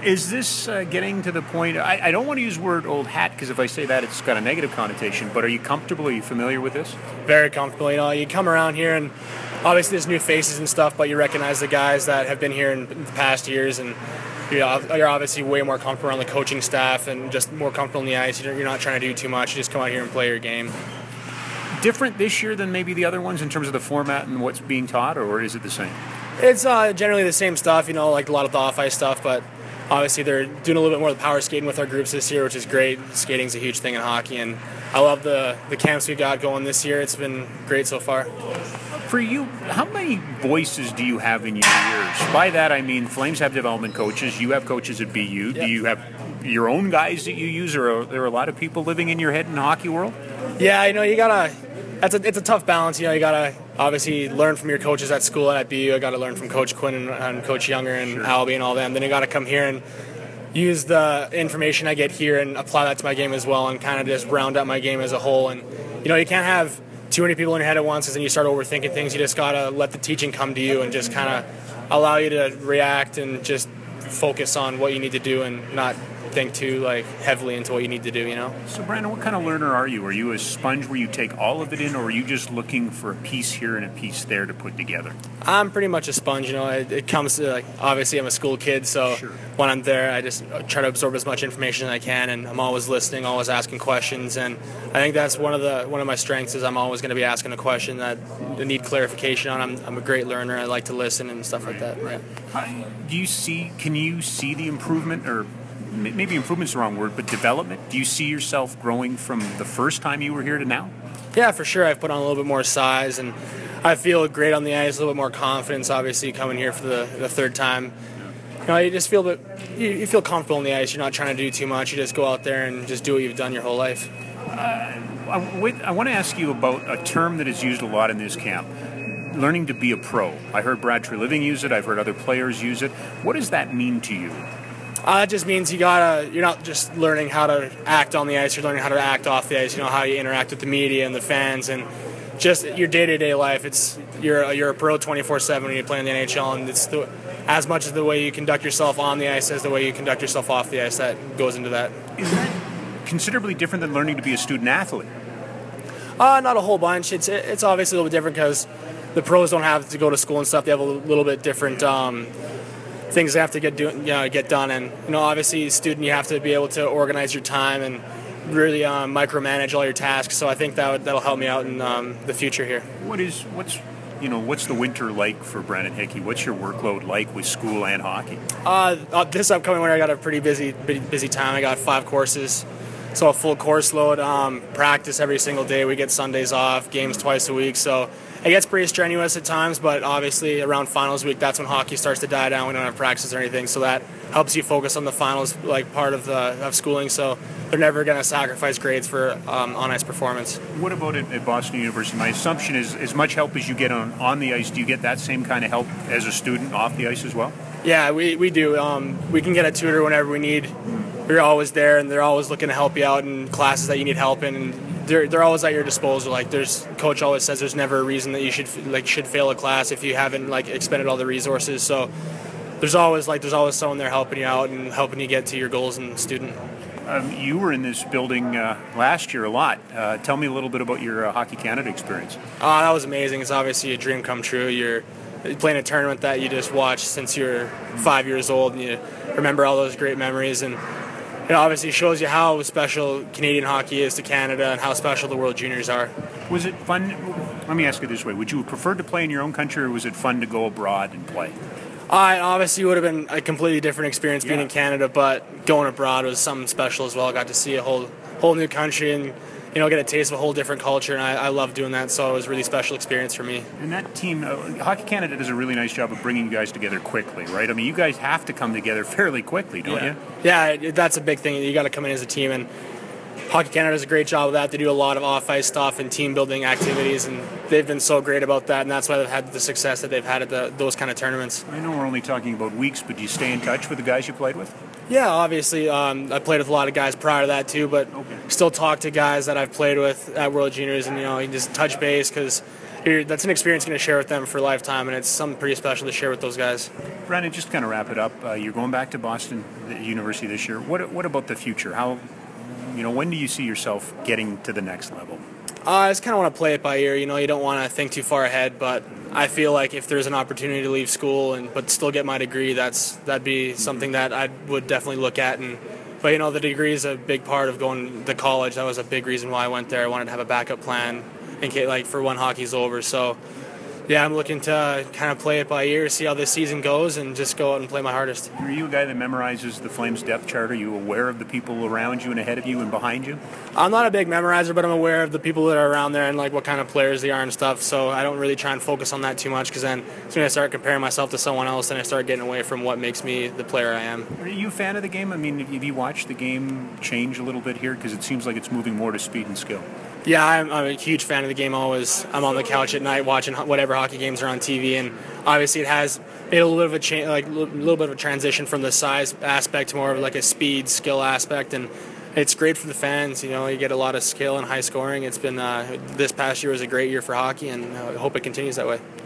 Is this getting to the point? I don't want to use the word old hat because if I say that, it's got a negative connotation. But are you comfortable? Are you familiar with this? Very comfortable. You know, you come around here and obviously there's new faces and stuff, but you recognize the guys that have been here in the past years, and you're obviously way more comfortable around the coaching staff and just more comfortable on the ice. You're not trying to do too much. You just come out here and play your game. Different this year than maybe the other ones in terms of the format and what's being taught, or is it the same? It's generally the same stuff, you know, like a lot of the off-ice stuff, but obviously they're doing a little bit more of the power skating with our groups this year, which is great. Skating's a huge thing in hockey, and I love the camps we got going this year. It's been great so far. For you, how many voices do you have in your years? By that I mean Flames have development coaches, you have coaches at BU. Yep. Do you have your own guys that you use, or are there a lot of people living in your head in the hockey world? Yeah, you know, it's a tough balance. You know, you gotta obviously learn from your coaches at school and at BU. I gotta learn from Coach Quinn and Coach Younger and sure. Albie and all them. Then I gotta come here and use the information I get here and apply that to my game as well, and kind of just round out my game as a whole. And you know, you can't have too many people in your head at once, because then you start overthinking things. You just gotta let the teaching come to you and just kind of allow you to react and just focus on what you need to do and not think too heavily into what you need to do, you know. So Brandon, what kind of learner are you? Are you a sponge where you take all of it in, or are you just looking for a piece here and a piece there to put together? I'm pretty much a sponge, you know. It comes to, obviously I'm a school kid, so sure. When I'm there I just try to absorb as much information as I can, and I'm always listening, always asking questions, and I think that's one of my strengths is I'm always going to be asking a question that I need clarification on. I'm a great learner. I like to listen and stuff like that. Yeah. Can you see the improvement, or maybe improvement's the wrong word, but development? Do you see yourself growing from the first time you were here to now? Yeah, for sure. I've put on a little bit more size, and I feel great on the ice, a little bit more confidence, obviously, coming here for the third time. You know, you just feel you feel comfortable on the ice. You're not trying to do too much. You just go out there and just do what you've done your whole life. I want to ask you about a term that is used a lot in this camp, learning to be a pro. I heard Brad Treliving use it. I've heard other players use it. What does that mean to you? It just means you're not just learning how to act on the ice, you're learning how to act off the ice, you know, how you interact with the media and the fans, and just your day-to-day life. You're a pro 24/7 when you play in the NHL, and it's as much as the way you conduct yourself on the ice as the way you conduct yourself off the ice that goes into that. Is that considerably different than learning to be a student athlete? Not a whole bunch. It's obviously a little bit different because the pros don't have to go to school and stuff. They have a little bit different things they have to get done, and you know, obviously, as a student, you have to be able to organize your time and really micromanage all your tasks. So I think that'll help me out in the future here. What's the winter like for Brandon Hickey? What's your workload like with school and hockey? This upcoming winter, I got a pretty busy time. I got 5 courses, so a full course load. Practice every single day. We get Sundays off. Games twice a week. So it gets pretty strenuous at times, but obviously around finals week, that's when hockey starts to die down. We don't have practices or anything, so that helps you focus on the finals, like part of schooling. So they're never going to sacrifice grades for on-ice performance. What about at Boston University? My assumption is as much help as you get on the ice, do you get that same kind of help as a student off the ice as well? Yeah, we do. We can get a tutor whenever we need. We're always there, and they're always looking to help you out in classes that you need help in. And they're always at your disposal. Like coach always says, there's never a reason that you should fail a class if you haven't expended all the resources. So there's always someone there helping you out and helping you get to your goals as a student. You were in this building last year a lot. Tell me a little bit about your Hockey Canada experience. That was amazing. It's obviously a dream come true. You're playing a tournament that you just watched since you're 5 years old, and you remember all those great memories. And it obviously shows you how special Canadian hockey is to Canada and how special the World Juniors are. Was it fun? Let me ask it this way. Would you have preferred to play in your own country, or was it fun to go abroad and play? It obviously would have been a completely different experience being in Canada, but going abroad was something special as well. I got to see a whole new country and get a taste of a whole different culture, and I love doing that, so it was a really special experience for me. And that team, Hockey Canada does a really nice job of bringing you guys together quickly, right? I mean, you guys have to come together fairly quickly, don't you? Yeah, that's a big thing. You got to come in as a team, and Hockey Canada does a great job of that. They do a lot of off-ice stuff and team-building activities, and they've been so great about that, and that's why they've had the success that they've had at those kind of tournaments. I know we're only talking about weeks, but do you stay in touch with the guys you played with? Yeah, obviously. I played with a lot of guys prior to that too, but still talk to guys that I've played with at World Juniors, and you just touch base because that's an experience you're going to share with them for a lifetime, and it's something pretty special to share with those guys. Brandon, just kind of wrap it up. You're going back to Boston University this year. What about the future? When do you see yourself getting to the next level? I just kind of want to play it by ear. You don't want to think too far ahead, but I feel like if there's an opportunity to leave school but still get my degree, that'd be something that I would definitely look at. But the degree is a big part of going to college. That was a big reason why I went there. I wanted to have a backup plan in case, for when hockey's over. So yeah, I'm looking to kind of play it by ear, see how this season goes, and just go out and play my hardest. Are you a guy that memorizes the Flames depth chart? Are you aware of the people around you and ahead of you and behind you? I'm not a big memorizer, but I'm aware of the people that are around there and what kind of players they are and stuff. So I don't really try and focus on that too much, because then as soon as I start comparing myself to someone else, then I start getting away from what makes me the player I am. Are you a fan of the game? I mean, have you watched the game change a little bit here? Because it seems like it's moving more to speed and skill. Yeah, I'm a huge fan of the game. I'm on the couch at night watching whatever hockey games are on TV, and obviously it has made a little bit of a little bit of a transition from the size aspect to more of a speed skill aspect, and it's great for the fans. You get a lot of skill and high scoring. It's been this past year was a great year for hockey, and I hope it continues that way.